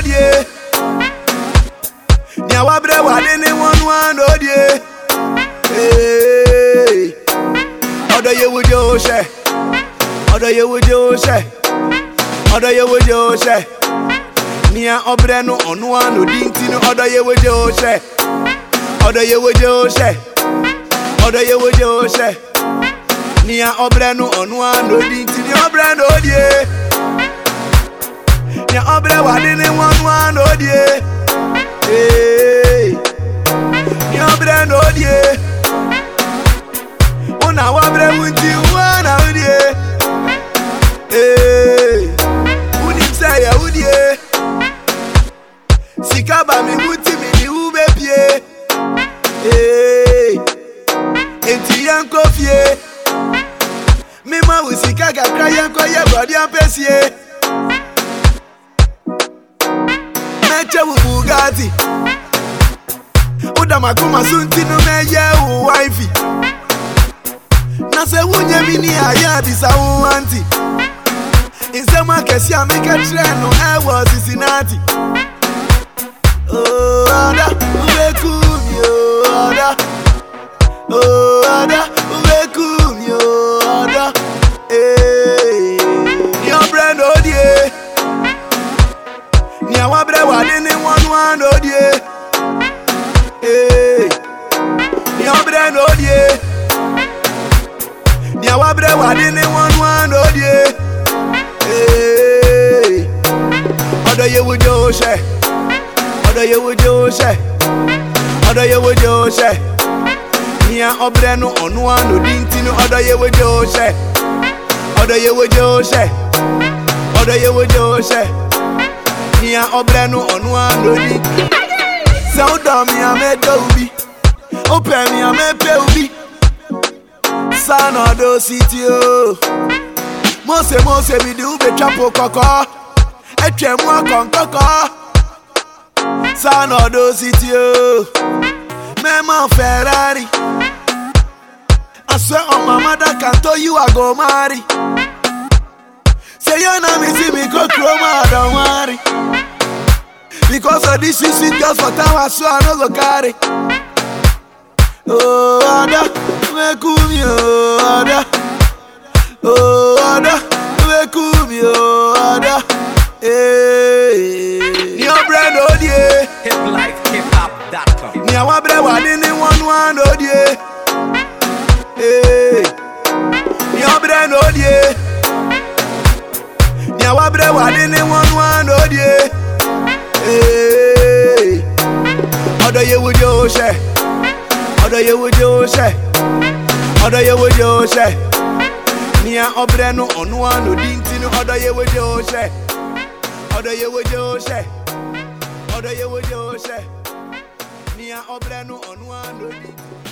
odie. Nya wabre wade ne one odie. Hey. Odo ye wujo she. Odo ye wujo she. Odo ye wujo she. Nia obre no onu ano dinti no odo ye wujo she. Odo ye wujo she. Odo ye wujo she. Nia obre no onu ano dinti ni obre no odie. Nya obre wade ne one odie. Hey. Nia obre no odie. Una wabre wunti wana odie. Hey. Unim say ya odie. Sikaba mi wunti mi ni ube pie. Hey. Enti yanko fie. Mima usika kakra yanko ye body ampesie. Meche wu Bugatti. Uda makuma sunti no meye wu wifey. Na se wunye mini aya bisa wu anti. Insema kesi ameka treno ewo Cincinnati. Oh, ada, uvekumi, oh, ada. Oh, ada, uvekumi, oh, ada. Hey, your brand odie. Nya wabre wade ne one odie. Hey, your brand odie. Nya wabre wade ne one odie. Hey, odo ye wujo she. Odo ye wujo she. Odo ye wujo she. Nia obre no onu ano dinti no odo ye wujo she. Odo ye wujo she. Odo ye wujo she. Nia obre no onu ano dinti. Se odo mi amedo ubi. Ope mi amepe ubi. San odo city o. Mose bi di ube chapo koko. Etwe mu akon koko. San odo city o. Mema Ferrari. I swear on my mother can tell you I go marry. Say you know me see me go chroma, I don't worry. Because of this shit just for time I swear I no go carry. Oh, ada, wekumi, oh, ada. Oh, ada, wekumi, oh, ada. Hey, your brand odie. hiplifehiphop.com. Nya wabre wade ne one odie. Hey, your brand odie. Nya wabre wade ne one odie. Hey, odo ye wujo she. Odo ye wujo she. Odo ye wujo she. Nia obre no onu ano dinti no odo ye wujo she. Odo ye wujo she. Odo ye wujo she. Nia obre no onu ano dinti.